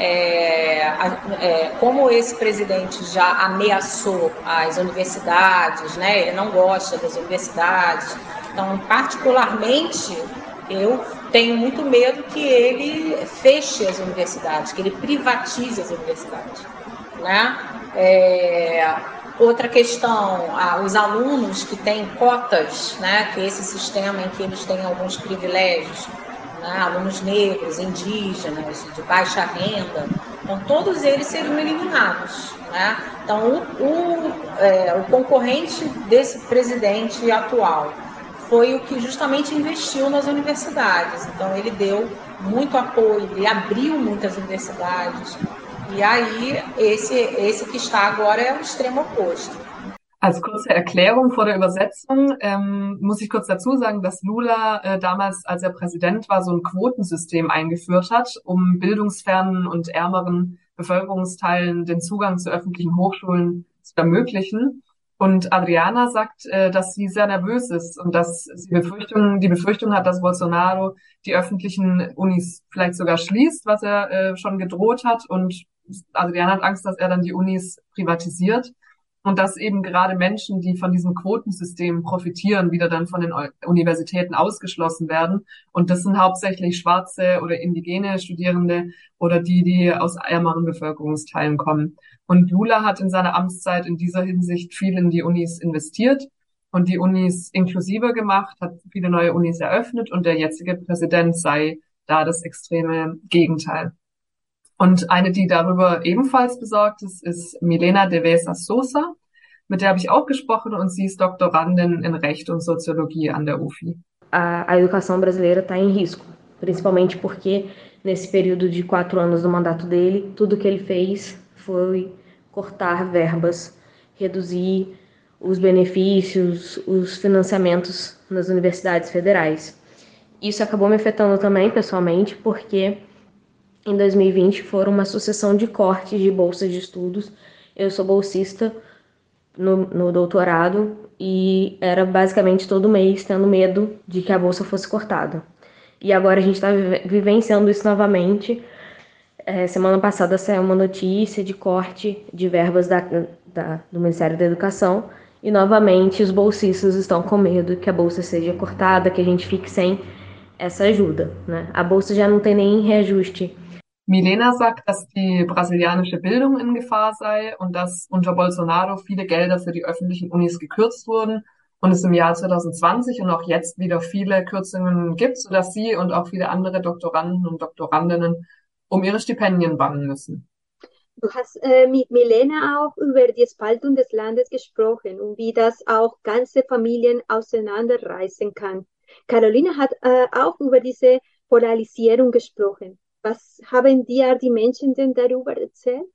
É, é, como esse presidente já ameaçou as universidades, né? Ele não gosta das universidades. Então, particularmente, eu tenho muito medo que ele feche as universidades, que ele privatize as universidades, né? É, outra questão, ah, os alunos que têm cotas, né? Que esse sistema em que eles têm alguns privilégios, né, alunos negros, indígenas, de baixa renda, então todos eles seriam eliminados, né? Então o, o, é, o concorrente desse presidente atual foi o que justamente investiu nas universidades, então ele deu muito apoio, ele abriu muitas universidades, e aí esse, esse que está agora é o extremo oposto. Als kurze Erklärung vor der Übersetzung ähm, muss ich kurz dazu sagen, dass Lula äh, damals, als er Präsident war, so ein Quotensystem eingeführt hat, um bildungsfernen und ärmeren Bevölkerungsteilen den Zugang zu öffentlichen Hochschulen zu ermöglichen. Und Adriana sagt, äh, dass sie sehr nervös ist und dass sie Befürchtungen, die Befürchtung hat, dass Bolsonaro die öffentlichen Unis vielleicht sogar schließt, was er äh, schon gedroht hat. Und Adriana hat Angst, dass er dann die Unis privatisiert. Und dass eben gerade Menschen, die von diesem Quotensystem profitieren, wieder dann von den Universitäten ausgeschlossen werden. Und das sind hauptsächlich schwarze oder indigene Studierende oder die, die aus ärmeren Bevölkerungsteilen kommen. Und Lula hat in seiner Amtszeit in dieser Hinsicht viel in die Unis investiert und die Unis inklusiver gemacht, hat viele neue Unis eröffnet und der jetzige Präsident sei da das extreme Gegenteil. Und eine, die darüber ebenfalls besorgt ist, ist Milena Devesa Sosa. Mit der habe ich auch gesprochen und sie ist Doktorandin in Recht und Soziologie an der U F I. A, a educação brasileira está em risco, principalmente porque nesse período de quatro anos do mandato dele, tudo que ele fez foi cortar verbas, reduzir os benefícios, os financiamentos nas universidades federais. Isso acabou me afetando também pessoalmente, porque em dois mil e vinte foram uma sucessão de cortes de bolsas de estudos. Eu sou bolsista no, no doutorado e era basicamente todo mês tendo medo de que a bolsa fosse cortada. E agora a gente está vivenciando isso novamente. É, semana passada saiu uma notícia de corte de verbas da, da, do Ministério da Educação e novamente os bolsistas estão com medo que a bolsa seja cortada, que a gente fique sem essa ajuda, né? A bolsa já não tem nem reajuste. Milena sagt, dass die brasilianische Bildung in Gefahr sei und dass unter Bolsonaro viele Gelder für die öffentlichen Unis gekürzt wurden und es im Jahr zwanzig zwanzig und auch jetzt wieder viele Kürzungen gibt, sodass sie und auch viele andere Doktoranden und Doktorandinnen um ihre Stipendien bangen müssen. Du hast äh, mit Milena auch über die Spaltung des Landes gesprochen und wie das auch ganze Familien auseinanderreißen kann. Carolina hat äh, auch über diese Polarisierung gesprochen. Was haben dir die Menschen denn darüber erzählt?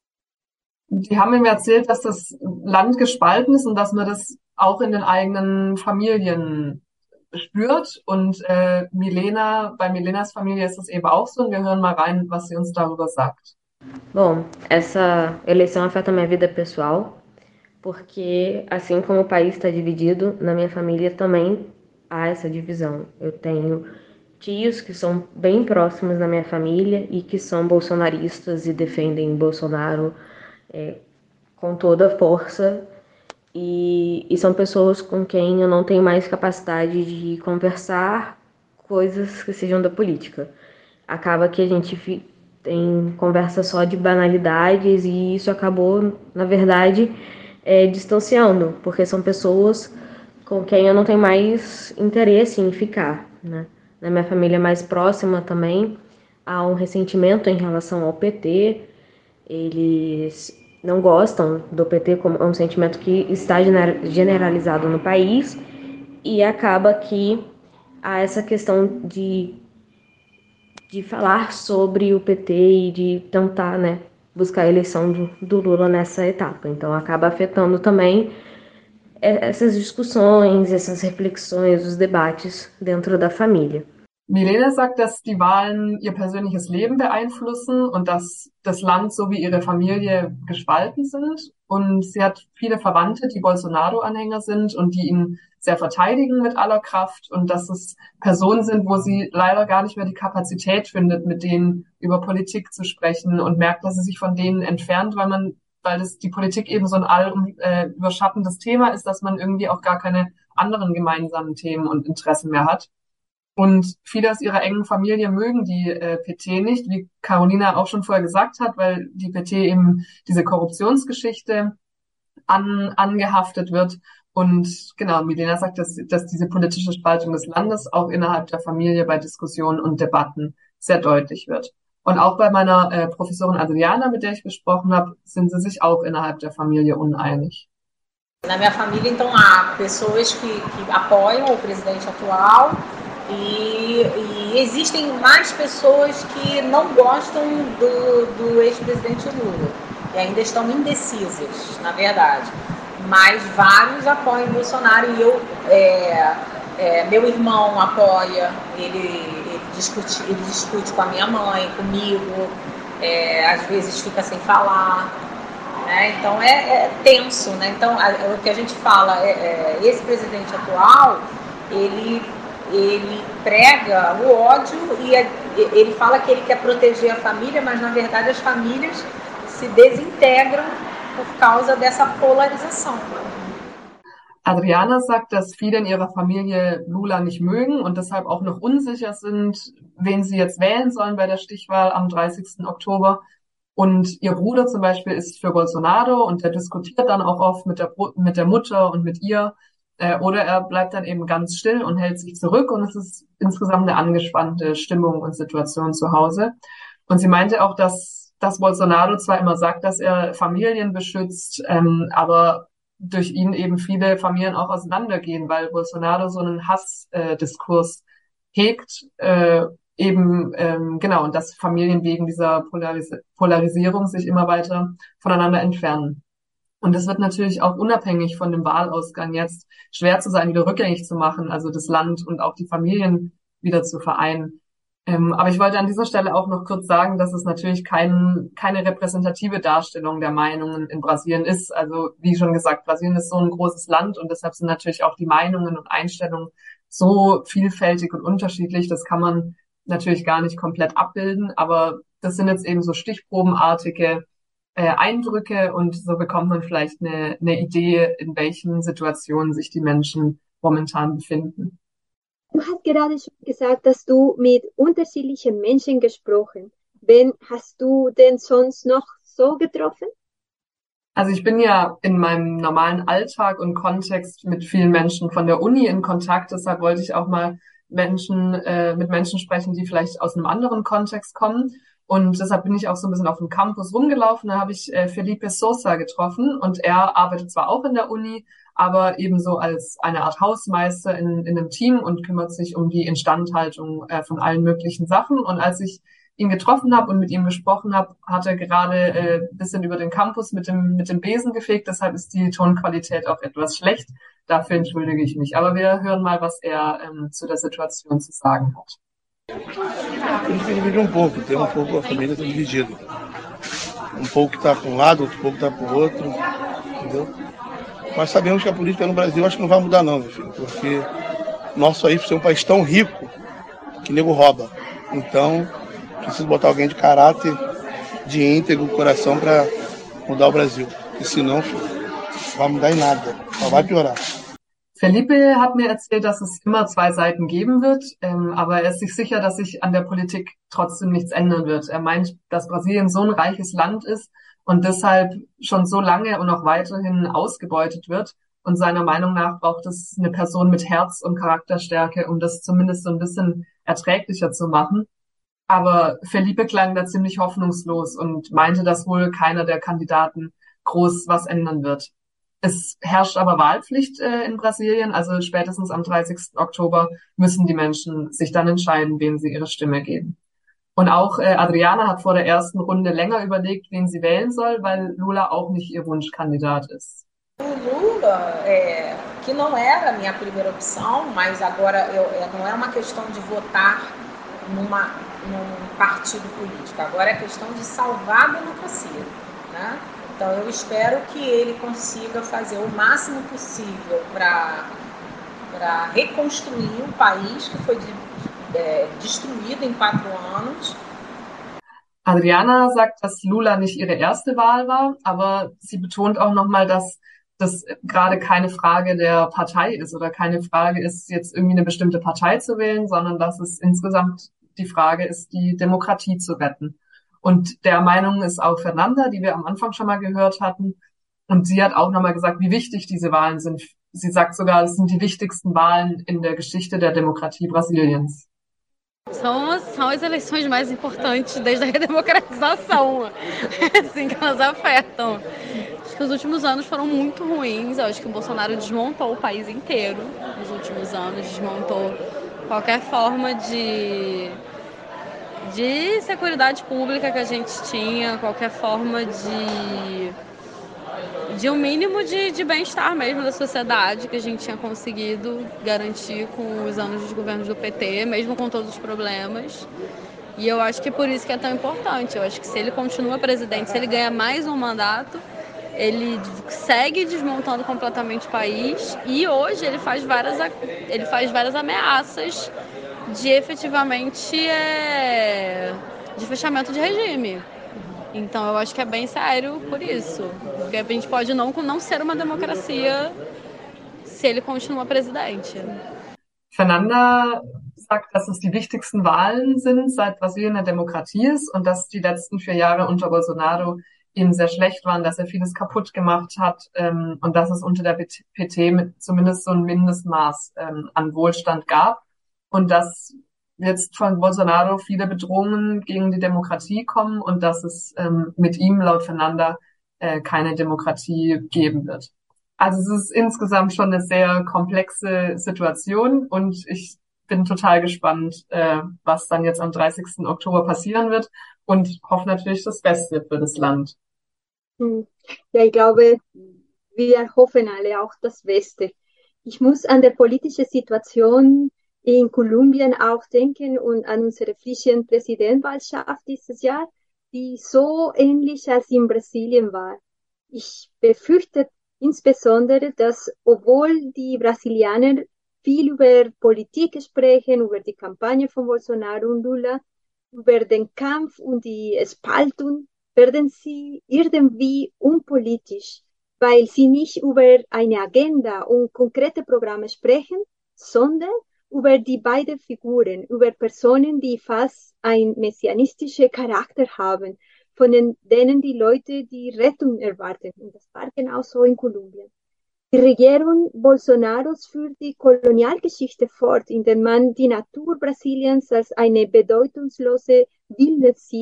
Die haben ihm erzählt, dass das Land gespalten ist und dass man das auch in den eigenen Familien spürt. Und äh, Milena, bei Milenas Familie ist das eben auch so. Und wir hören mal rein, was sie uns darüber sagt. Bom, essa eleição afeta minha vida pessoal, porque assim como o país está dividido, na minha família também há essa divisão. Eu tenho tios que são bem próximos da minha família e que são bolsonaristas e defendem Bolsonaro é, com toda a força, e, e são pessoas com quem eu não tenho mais capacidade de conversar coisas que sejam da política. Acaba que a gente fi- tem conversa só de banalidades e isso acabou, na verdade, é, distanciando, porque são pessoas com quem eu não tenho mais interesse em ficar, né? Na minha família mais próxima também há um ressentimento em relação ao P T. Eles não gostam do P T, como é um sentimento que está gener- generalizado no país, e acaba que há essa questão de, de falar sobre o P T e de tentar, né, buscar a eleição do, do Lula nessa etapa. Então acaba afetando também é, essas discussões, essas reflexões, os debates dentro da família. Milena sagt, dass die Wahlen ihr persönliches Leben beeinflussen und dass das Land sowie ihre Familie gespalten sind. Und sie hat viele Verwandte, die Bolsonaro-Anhänger sind und die ihn sehr verteidigen mit aller Kraft. Und dass es Personen sind, wo sie leider gar nicht mehr die Kapazität findet, mit denen über Politik zu sprechen und merkt, dass sie sich von denen entfernt, weil man, weil das die Politik eben so ein all äh, überschattendes Thema ist, dass man irgendwie auch gar keine anderen gemeinsamen Themen und Interessen mehr hat. Und viele aus ihrer engen Familie mögen die äh, P T nicht, wie Carolina auch schon vorher gesagt hat, weil die P T eben diese Korruptionsgeschichte an, angehaftet wird. Und genau, Milena sagt, dass, dass diese politische Spaltung des Landes auch innerhalb der Familie bei Diskussionen und Debatten sehr deutlich wird. Und auch bei meiner äh, Professorin Adriana, mit der ich gesprochen habe, sind sie sich auch innerhalb der Familie uneinig. Na minha família, então, há pessoas que, que apoiam o presidente atual. E, e existem mais pessoas que não gostam do, do ex-presidente Lula e ainda estão indecisas, na verdade. Mas vários apoiam o Bolsonaro e eu, é, é, meu irmão apoia, ele, ele, discute, ele discute com a minha mãe, comigo, é, às vezes fica sem falar. Né? Então é, é tenso, né? Então a, o que a gente fala, é, é, esse presidente atual, ele... ele prega o ódio e ele fala que ele quer proteger a família, mas na verdade as famílias se desintegram por causa dessa polarização. Adriana sagt, dass viele in ihrer Familie Lula nicht mögen und deshalb auch noch unsicher sind, wen sie jetzt wählen sollen bei der Stichwahl am dreißigsten Oktober. Und ihr Bruder zum Beispiel ist für Bolsonaro und der diskutiert dann auch oft mit der, mit der Mutter und mit ihr. Oder er bleibt dann eben ganz still und hält sich zurück und es ist insgesamt eine angespannte Stimmung und Situation zu Hause. Und sie meinte auch, dass, dass Bolsonaro zwar immer sagt, dass er Familien beschützt, ähm, aber durch ihn eben viele Familien auch auseinandergehen, weil Bolsonaro so einen Hassdiskurs äh, hegt, äh, eben, ähm, genau, und dass Familien wegen dieser Polaris- Polarisierung sich immer weiter voneinander entfernen. Und es wird natürlich auch unabhängig von dem Wahlausgang jetzt schwer zu sein, wieder rückgängig zu machen, also das Land und auch die Familien wieder zu vereinen. Ähm, aber ich wollte an dieser Stelle auch noch kurz sagen, dass es natürlich kein, keine repräsentative Darstellung der Meinungen in Brasilien ist. Also wie schon gesagt, Brasilien ist so ein großes Land und deshalb sind natürlich auch die Meinungen und Einstellungen so vielfältig und unterschiedlich. Das kann man natürlich gar nicht komplett abbilden, aber das sind jetzt eben so stichprobenartige Äh, Eindrücke und so bekommt man vielleicht eine, eine Idee, in welchen Situationen sich die Menschen momentan befinden. Du hast gerade schon gesagt, dass du mit unterschiedlichen Menschen gesprochen. Wen hast du denn sonst noch so getroffen? Also ich bin ja in meinem normalen Alltag und Kontext mit vielen Menschen von der Uni in Kontakt, deshalb wollte ich auch mal Menschen äh, mit Menschen sprechen, die vielleicht aus einem anderen Kontext kommen. Und deshalb bin ich auch so ein bisschen auf dem Campus rumgelaufen. Da habe ich äh, Felipe Sosa getroffen und er arbeitet zwar auch in der Uni, aber ebenso als eine Art Hausmeister in, in einem Team und kümmert sich um die Instandhaltung äh, von allen möglichen Sachen. Und als ich ihn getroffen habe und mit ihm gesprochen habe, hat er gerade äh, ein bisschen über den Campus mit dem, mit dem Besen gefegt. Deshalb ist die Tonqualität auch etwas schlecht. Dafür entschuldige ich mich. Aber wir hören mal, was er ähm, zu der Situation zu sagen hat. Eles dividem um pouco, tem um pouco, a família está dividida. Um pouco está para um lado, outro pouco está para o outro, entendeu? Mas sabemos que a política no Brasil acho que não vai mudar não, meu filho, porque nosso país é um país tão rico que nego rouba. Então, preciso botar alguém de caráter, de íntegro, coração para mudar o Brasil. Porque senão, filho, não vai mudar em nada, só vai piorar. Felipe hat mir erzählt, dass es immer zwei Seiten geben wird, ähm, aber er ist sich sicher, dass sich an der Politik trotzdem nichts ändern wird. Er meint, dass Brasilien so ein reiches Land ist und deshalb schon so lange und auch weiterhin ausgebeutet wird. Und seiner Meinung nach braucht es eine Person mit Herz und Charakterstärke, um das zumindest so ein bisschen erträglicher zu machen. Aber Felipe klang da ziemlich hoffnungslos und meinte, dass wohl keiner der Kandidaten groß was ändern wird. Es herrscht aber Wahlpflicht äh, in Brasilien, also spätestens am dreißigsten Oktober müssen die Menschen sich dann entscheiden, wem sie ihre Stimme geben. Und auch äh, Adriana hat vor der ersten Runde länger überlegt, wen sie wählen soll, weil Lula auch nicht ihr Wunschkandidat ist. O Lula, é, que não era a minha primeira opção, mas agora eu, é, não é uma questão de votar numa, num partido político, agora é questão de salvar a democracia, né? Então eu espero que ele consiga fazer o máximo possível para para reconstruir um país que foi de, é, destruído em quatro anos. Adriana sagt, dass Lula nicht ihre erste Wahl war, aber sie betont auch nochmal, dass das gerade keine Frage der Partei ist oder keine Frage ist, jetzt irgendwie eine bestimmte Partei zu wählen, sondern dass es insgesamt die Frage ist, die Demokratie zu retten. Und der Meinung ist auch Fernanda, die wir am Anfang schon mal gehört hatten. Und sie hat auch nochmal gesagt, wie wichtig diese Wahlen sind. Sie sagt sogar, es sind die wichtigsten Wahlen in der Geschichte der Demokratie Brasiliens. São, são as eleições mais importantes desde a redemocratização, assim que elas afetam. Acho que os últimos anos foram muito ruins. Eu acho que o Bolsonaro desmontou o país inteiro nos últimos anos, desmontou qualquer forma de, de seguridade pública que a gente tinha, qualquer forma de, de um mínimo de, de bem-estar mesmo da sociedade que a gente tinha conseguido garantir com os anos dos governos do P T, mesmo com todos os problemas. E eu acho que é por isso que é tão importante. Eu acho que se ele continua presidente, se ele ganha mais um mandato, ele segue desmontando completamente o país e hoje ele faz várias, ele faz várias ameaças de efetivamente é, de fechamento de regime. Então eu acho que é bem sério por isso. Porque a gente pode não, não ser uma democracia se ele continua presidente. Fernanda sagt, dass es die wichtigsten Wahlen sind, seit Brasilien eine Demokratie ist und dass die letzten vier Jahre unter Bolsonaro eben sehr schlecht waren, dass er vieles kaputt gemacht hat ähm, und dass es unter der P T mit zumindest so ein Mindestmaß ähm, an Wohlstand gab und dass jetzt von Bolsonaro viele Bedrohungen gegen die Demokratie kommen und dass es ähm, mit ihm laut Fernanda äh, keine Demokratie geben wird. Also es ist insgesamt schon eine sehr komplexe Situation und ich bin total gespannt, äh, was dann jetzt am dreißigsten Oktober passieren wird und hoffe natürlich das Beste für das Land. Ja, ich glaube, wir hoffen alle auch das Beste. Ich muss an der politischen Situation in Kolumbien auch denken und an unsere frische Präsidentschaftswahl dieses Jahr, die so ähnlich als in Brasilien war. Ich befürchte insbesondere, dass obwohl die Brasilianer viel über Politik sprechen, über die Kampagne von Bolsonaro und Lula, über den Kampf und die Spaltung, werden sie irgendwie unpolitisch, weil sie nicht über eine Agenda und konkrete Programme sprechen, sondern über die beiden Figuren, über Personen, die fast einen messianistischen Charakter haben, von denen die Leute die Rettung erwarten. Und das war genauso in Kolumbien. Die Regierung Bolsonaros führt die Kolonialgeschichte fort, indem man die Natur Brasiliens als eine bedeutungslose Wildnis sieht,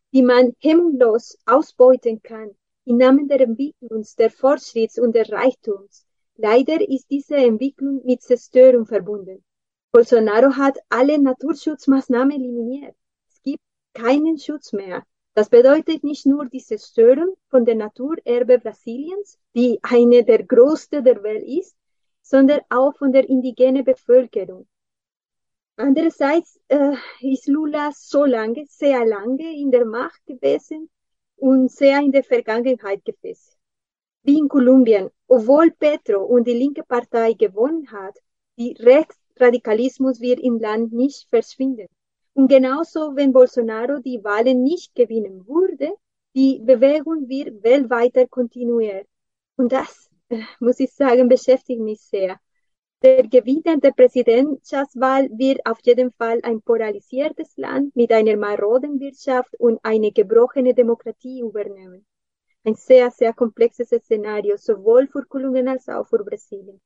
die man hemmungslos ausbeuten kann, im Namen der Entwicklung, der Fortschritts und des Reichtums. Leider ist diese Entwicklung mit Zerstörung verbunden. Bolsonaro hat alle Naturschutzmaßnahmen eliminiert. Es gibt keinen Schutz mehr. Das bedeutet nicht nur die Zerstörung von der Naturerbe Brasiliens, die eine der größten der Welt ist, sondern auch von der indigenen Bevölkerung. Andererseits äh, ist Lula so lange, sehr lange in der Macht gewesen und sehr in der Vergangenheit gewesen. Wie in Kolumbien, obwohl Petro und die linke Partei gewonnen hat, die Rechtsradikalismus wird im Land nicht verschwinden. Und genauso, wenn Bolsonaro die Wahlen nicht gewinnen würde, die Bewegung wird weltweit kontinuieren. Und das, äh, muss ich sagen, beschäftigt mich sehr. Der Gewinner der Präsidentschaftswahl wird auf jeden Fall ein polarisiertes Land mit einer maroden Wirtschaft und eine gebrochene Demokratie übernehmen. Ein sehr, sehr komplexes Szenario, sowohl für Kolumbien als auch für Brasilien.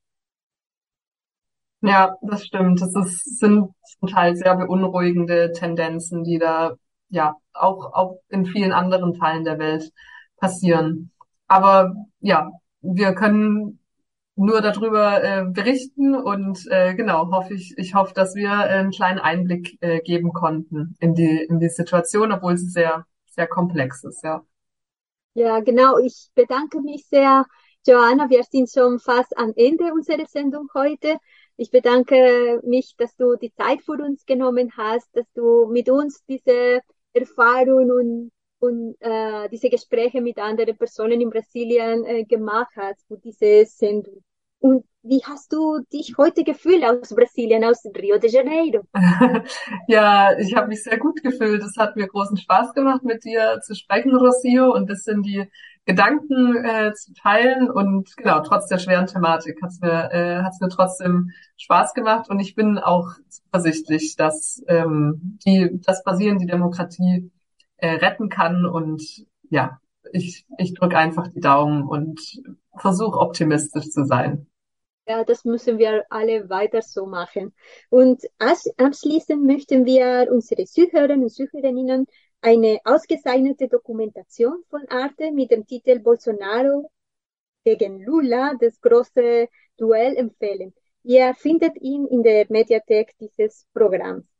Ja, das stimmt. Das ist, sind zum Teil sehr beunruhigende Tendenzen, die da ja auch, auch in vielen anderen Teilen der Welt passieren. Aber ja, wir können nur darüber äh, berichten und äh, genau, hoffe ich, ich hoffe, dass wir äh, einen kleinen Einblick äh, geben konnten in die in die Situation, obwohl sie sehr sehr komplex ist, ja. Ja, genau. Ich bedanke mich sehr, Joanna. Wir sind schon fast am Ende unserer Sendung heute. Ich bedanke mich, dass du die Zeit für uns genommen hast, dass du mit uns diese Erfahrung und, und äh, diese Gespräche mit anderen Personen in Brasilien äh, gemacht hast für diese Sendung. Und wie hast du dich heute gefühlt aus Brasilien, aus Rio de Janeiro? Ja, ich habe mich sehr gut gefühlt. Es hat mir großen Spaß gemacht, mit dir zu sprechen, Rocio, und ein bisschen die Gedanken äh, zu teilen. Und genau, trotz der schweren Thematik hat's mir, äh, hat's mir trotzdem Spaß gemacht. Und ich bin auch zuversichtlich, dass ähm, die, dass Brasilien die Demokratie äh, retten kann. Und ja, ich, ich drücke einfach die Daumen und versuche optimistisch zu sein. Ja, das müssen wir alle weiter so machen. Und als, abschließend möchten wir unsere Zuhörer und Zuhörerinnen eine ausgezeichnete Dokumentation von Arte mit dem Titel Bolsonaro gegen Lula, das große Duell, empfehlen. Ihr findet ihn in der Mediathek dieses Programms.